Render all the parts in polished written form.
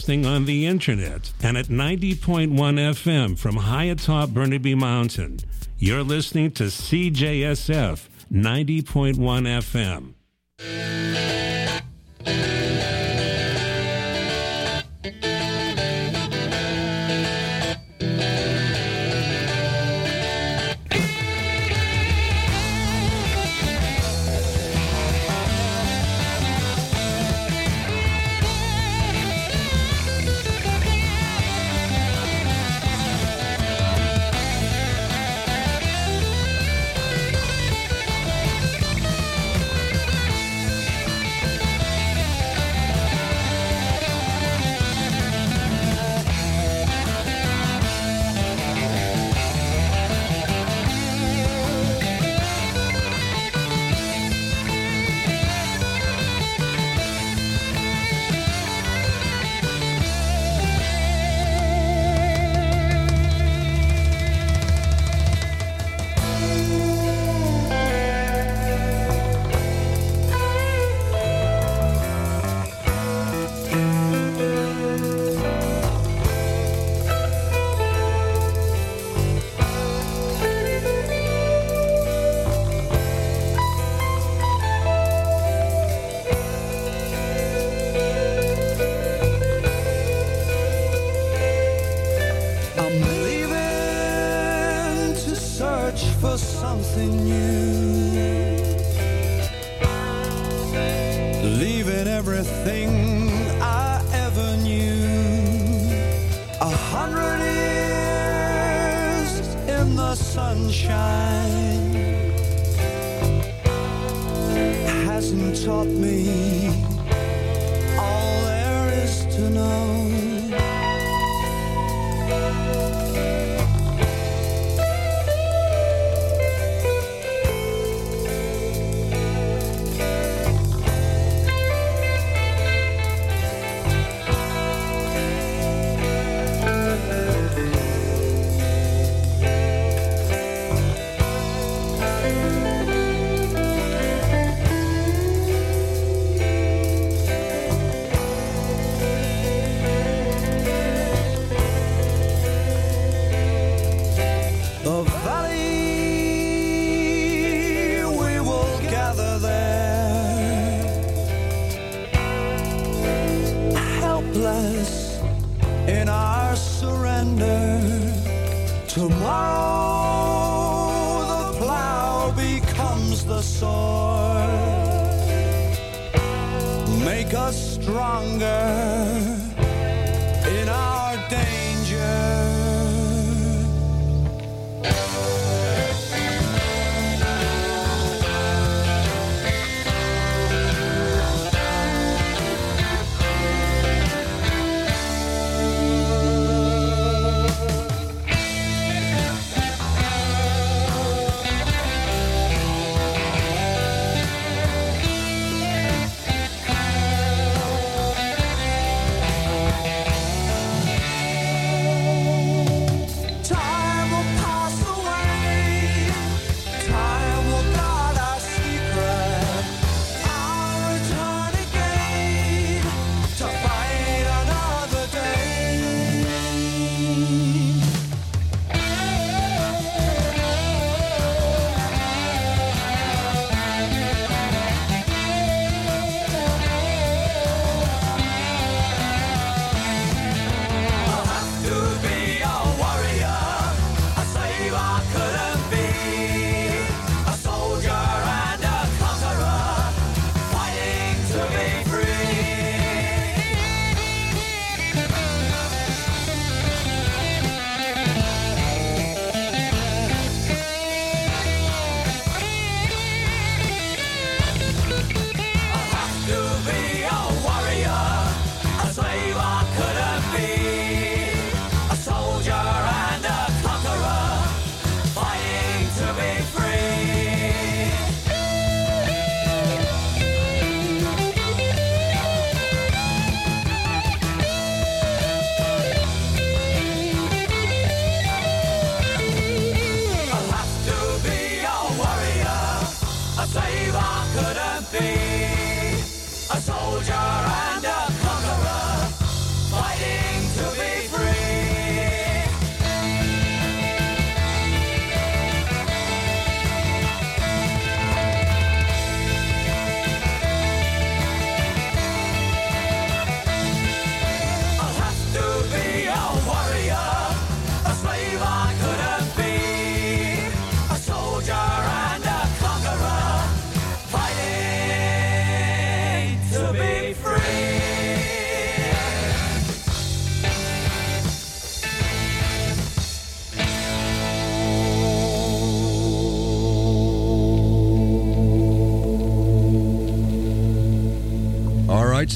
Listening on the internet and at 90.1 FM from high atop Burnaby Mountain. You're listening to CJSF 90.1 FM.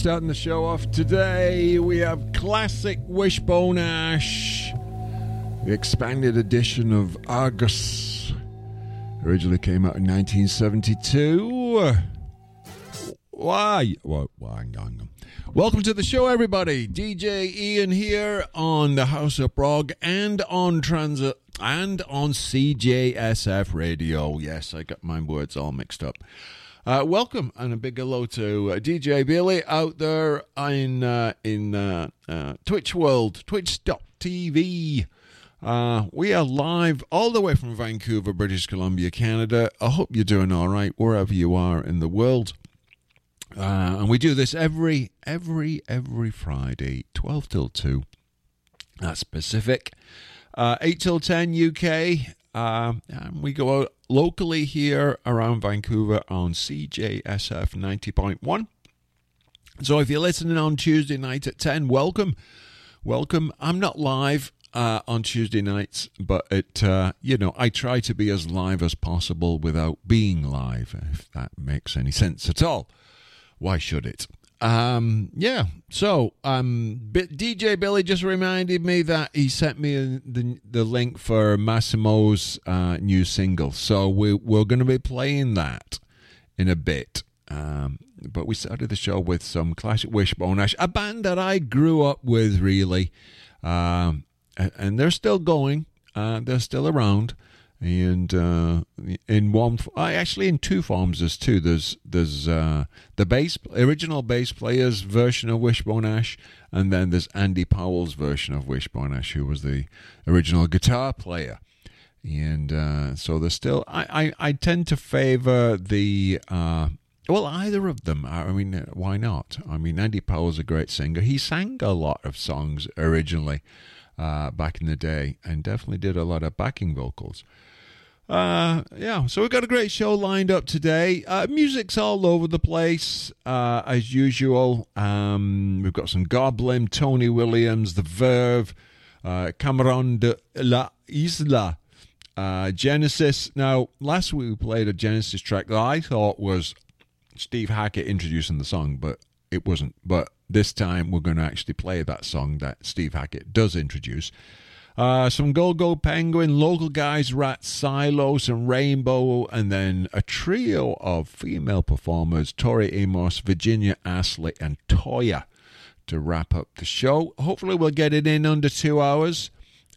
starting the show off today, we have classic Wishbone Ash, the expanded edition of Argus. Originally came out in 1972. Why? Welcome to the show, everybody. DJ Ian here on the House of Prog and on Transit and on CJSF Radio. Yes, I got my words all mixed up. Welcome and a big hello to DJ Billy out there in Twitch world, twitch.tv. We are live all the way from Vancouver, British Columbia, Canada. I hope you're doing all right wherever you are in the world. And we do this every Friday, 12 till 2. That's Pacific. 8 till 10 UK. And we go out locally here around Vancouver on CJSF 90.1. So if you're listening on Tuesday night at 10, welcome. I'm not live on Tuesday nights, but I try to be as live as possible without being live, if that makes any sense at all. Why should it? So DJ Billy just reminded me that he sent me the link for Massimo's new single. So we're going to be playing that in a bit. But we started the show with some classic Wishbone Ash, a band that I grew up with, really. And they're still going. They're still around. And in two forms, there's two. There's the original bass player's version of Wishbone Ash, and then there's Andy Powell's version of Wishbone Ash, who was the original guitar player. And so there's still. I tend to favor the either of them. I mean, why not? I mean, Andy Powell's a great singer. He sang a lot of songs originally back in the day, and definitely did a lot of backing vocals. So we've got a great show lined up today. Music's all over the place, as usual. We've got some Goblin, Tony Williams, The Verve, Cameron de la Isla, Genesis. Now, last week we played a Genesis track that I thought was Steve Hackett introducing the song, but it wasn't. But this time we're going to actually play that song that Steve Hackett does introduce. Some Go-Go Penguin, Local Guys, Rat, Silo, some Rainbow, and then a trio of female performers, Tori Amos, Virginia Astley, and Toya, to wrap up the show. Hopefully we'll get it in under 2 hours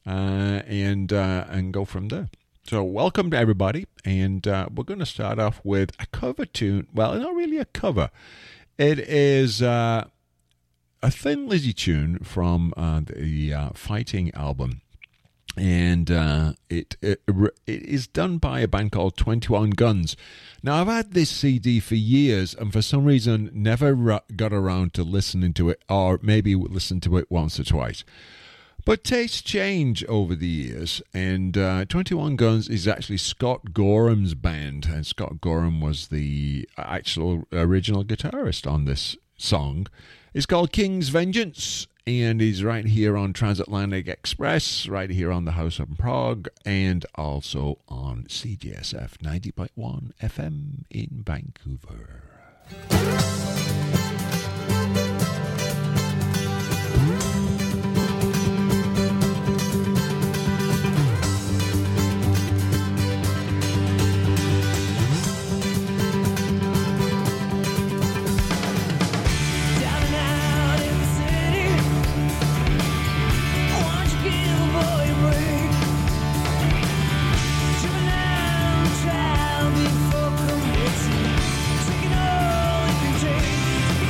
and go from there. So welcome to everybody, and we're going to start off with a cover tune. Well, not really a cover. It is a Thin Lizzy tune from the Fighting album. And it is done by a band called 21 Guns. Now, I've had this CD for years, and for some reason never got around to listening to it, or maybe listened to it once or twice. But tastes change over the years, and 21 Guns is actually Scott Gorham's band, and Scott Gorham was the actual original guitarist on this song. It's called King's Vengeance, and he's right here on Transatlantic Express, right here on the House of Prog, and also on CJSF 90.1 FM in Vancouver. Before committing, taking all you can take.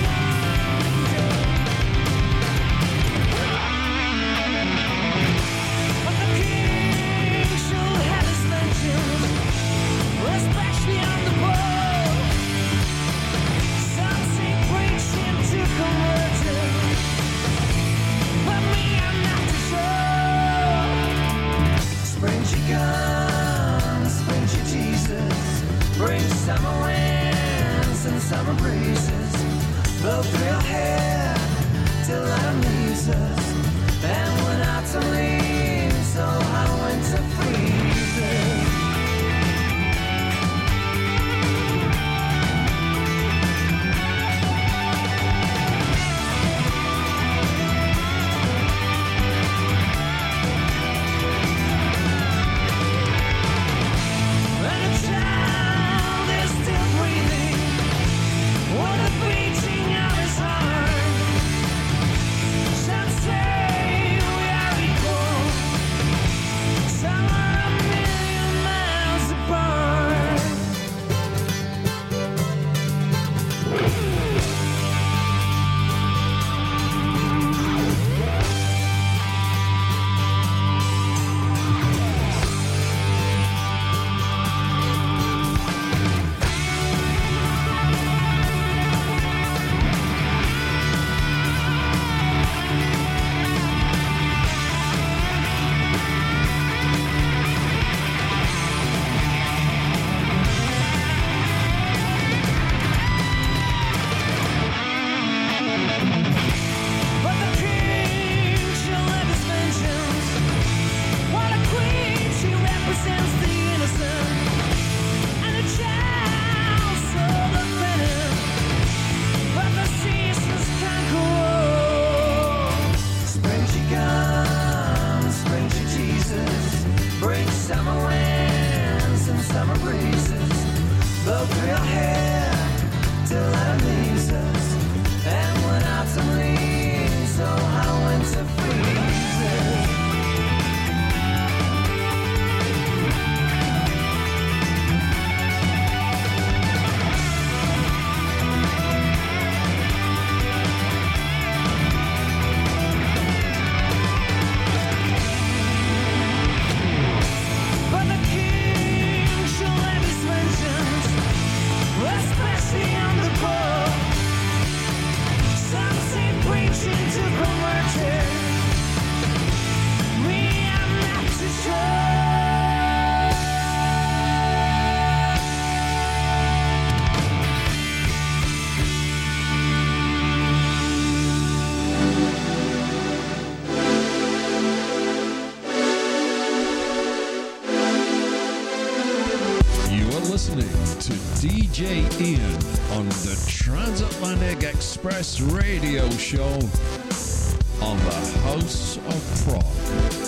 DJ Ian on the Transatlantic Express radio show on the House of Prog.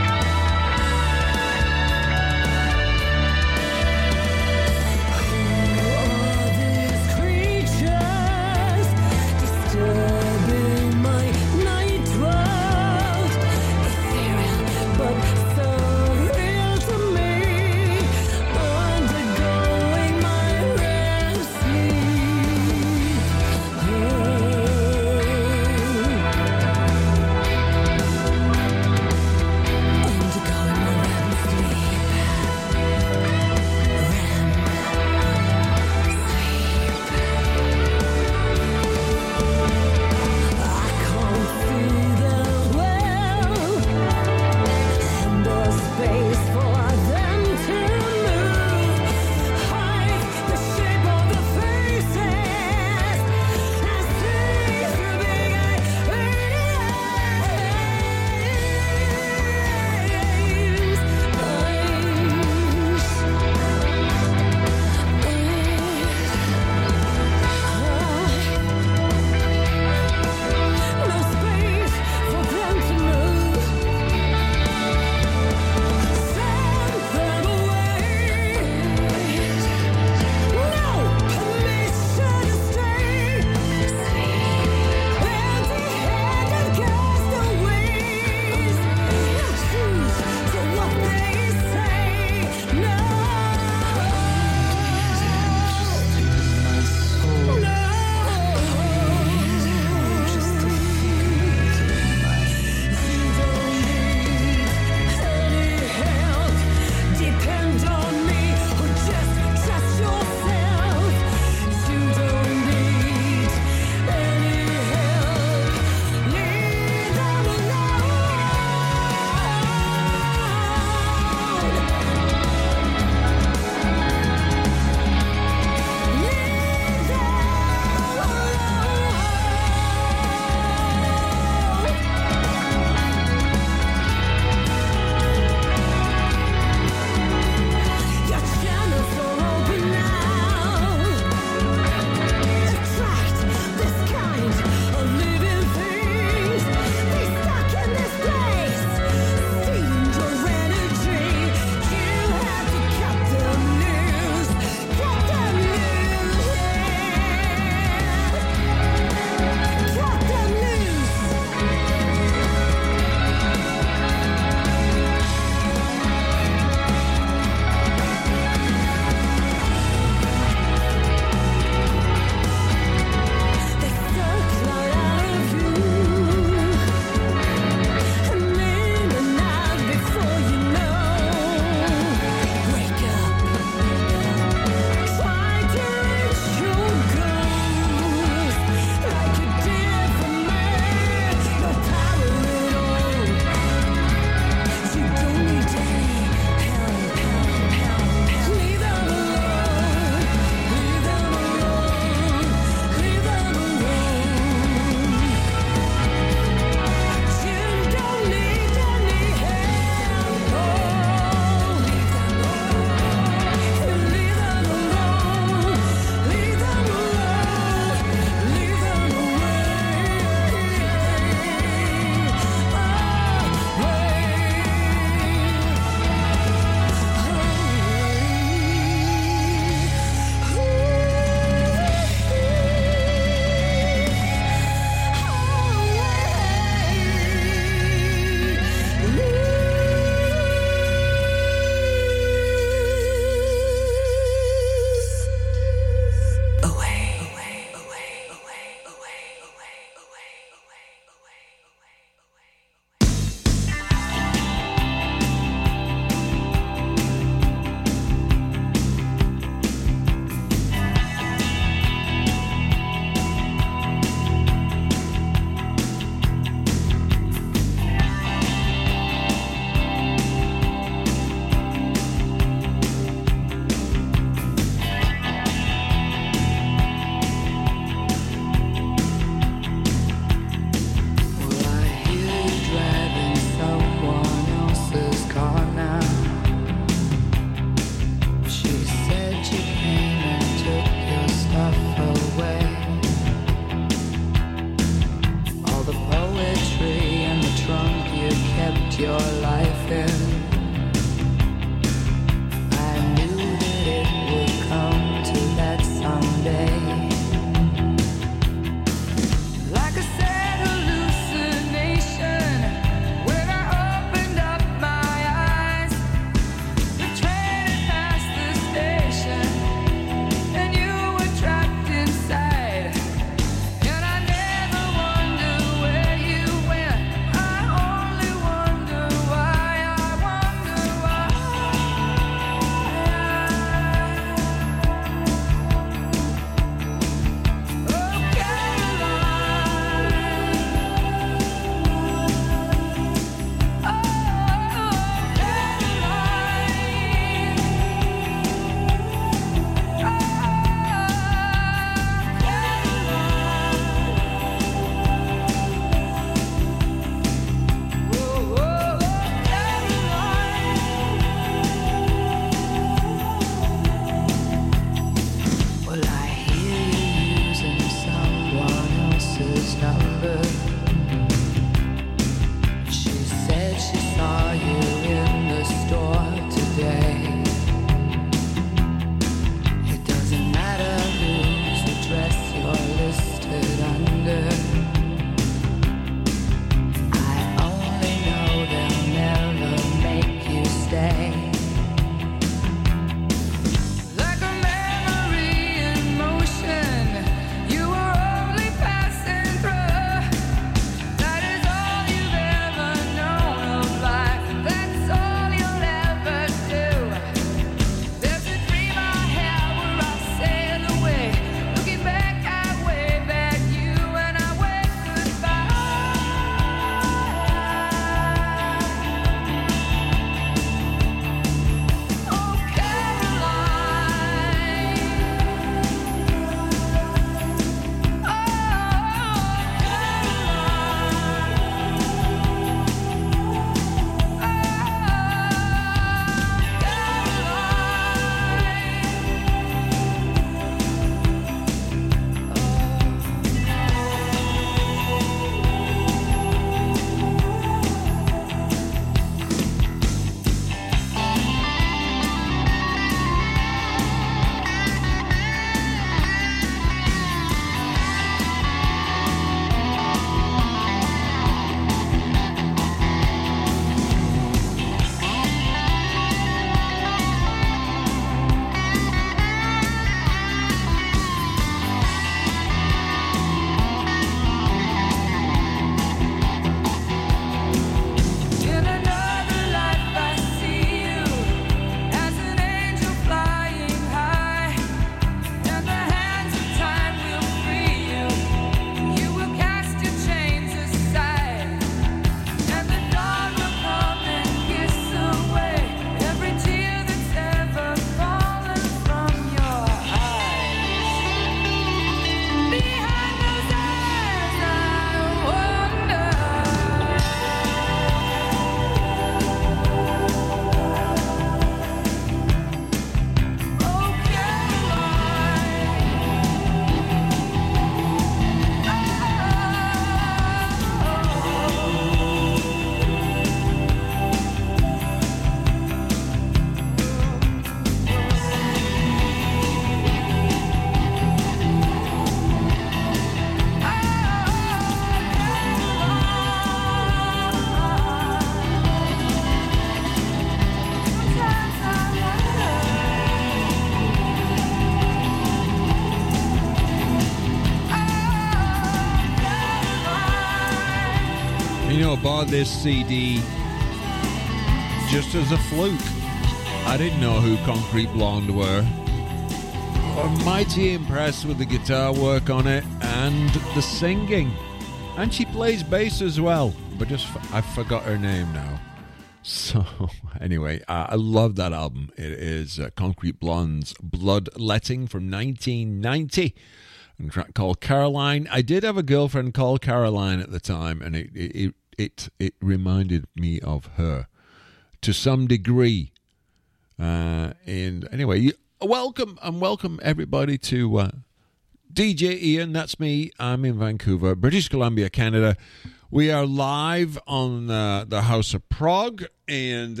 bought this CD just as a fluke. I didn't know who Concrete Blonde were. I'm mighty impressed with the guitar work on it and the singing. And she plays bass as well, but I forgot her name now. So, anyway, I love that album. It is Concrete Blonde's Bloodletting from 1990. A track called Caroline. I did have a girlfriend called Caroline at the time, and it reminded me of her to some degree. And anyway, welcome everybody to DJ Ian. That's me. I'm in Vancouver, British Columbia, Canada. We are live on the House of Prog, and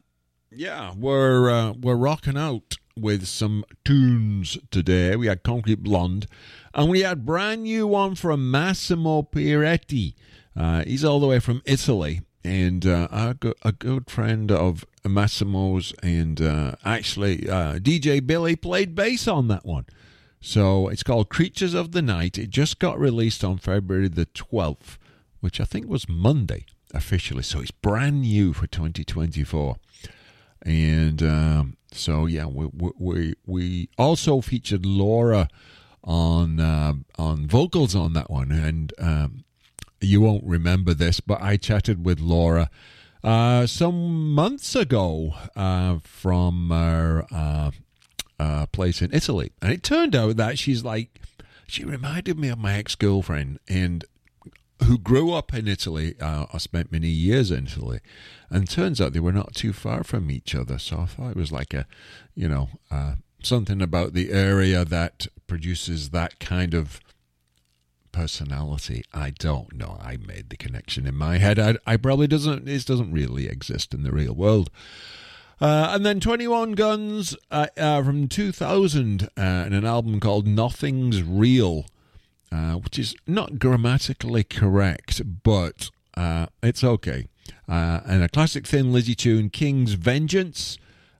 we're rocking out with some tunes today. We had Concrete Blonde, and we had brand new one from Massimo Pieretti. He's all the way from Italy, and a good friend of Massimo's, and actually DJ Billy played bass on that one. So it's called Creatures of the Night. It just got released on February the 12th, which I think was Monday officially. So it's brand new for 2024. And so yeah, we also featured Laura on vocals on that one. And you won't remember this, but I chatted with Laura some months ago from her place in Italy, and it turned out that she reminded me of my ex-girlfriend, and who grew up in Italy. I spent many years in Italy, and turns out they were not too far from each other. So I thought it was like something about the area that produces that kind of personality. I don't know. I made the connection in my head. I probably doesn't. This doesn't really exist in the real world. And then 21 Guns from 2000 in an album called Nothing's Real, which is not grammatically correct, but it's okay. And a classic Thin Lizzy tune, King's Vengeance.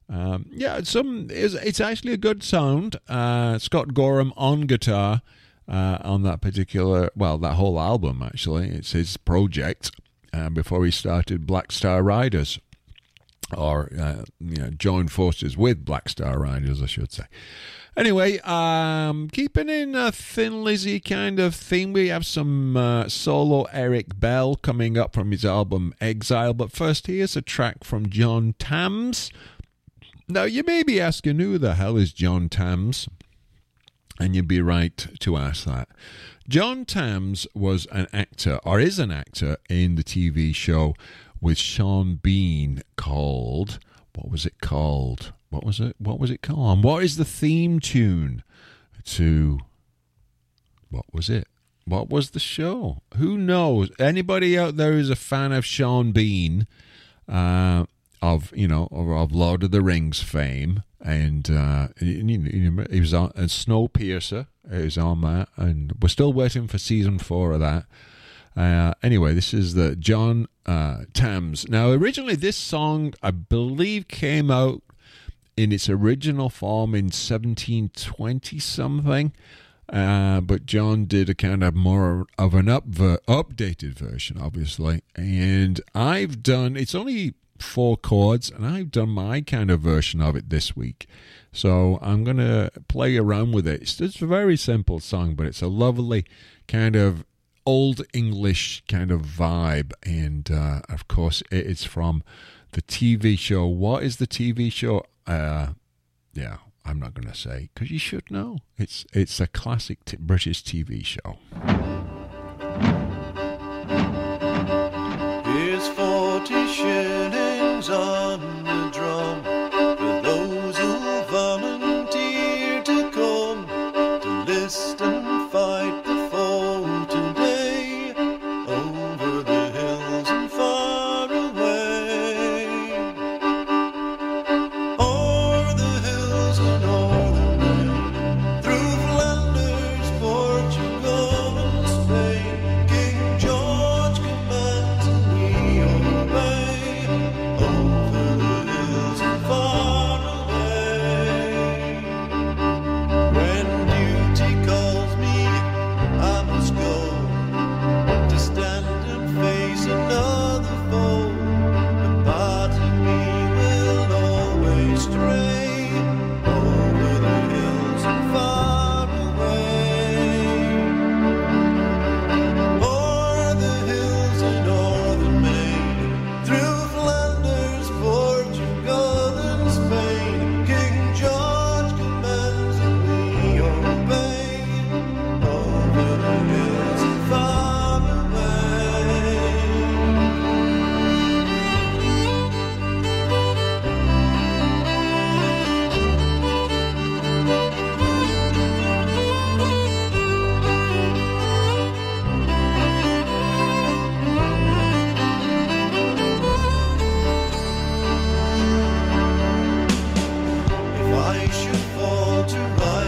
It's actually a good sound. Scott Gorham on guitar on that particular, that whole album actually. It's his project before he started Black Star Riders. Or joined forces with Black Star Riders, I should say. Anyway, keeping in a Thin Lizzy kind of theme, we have some solo Eric Bell coming up from his album Exile. But first, here's a track from John Tams. Now, you may be asking, who the hell is John Tams? And you'd be right to ask that. John Tams was an actor, or is an actor, in the TV show with Sean Bean called, what was it called? And what is the theme tune to, what was it? What was the show? Who knows? Anybody out there who's a fan of Sean Bean, of Lord of the Rings fame, and he was on Snowpiercer. He was on that, and we're still waiting for season 4 of that. Anyway, this is the John Tams. Now, originally this song, I believe, came out in its original form in 1720-something, but John did a kind of more of an updated version, obviously. And it's only 4 chords, and I've done my kind of version of it this week. So I'm going to play around with it. It's just a very simple song, but it's a lovely kind of Old English kind of vibe, and of course it's from the TV show. What is the TV show? I'm not going to say, because you should know. It's a classic British TV show. Here's 40 shillings on the drum for those who volunteer to come to list and fight the foe today over the hills and far away, o'er the hills and o'er the way, through Flanders, Portugal and I should fall to rise.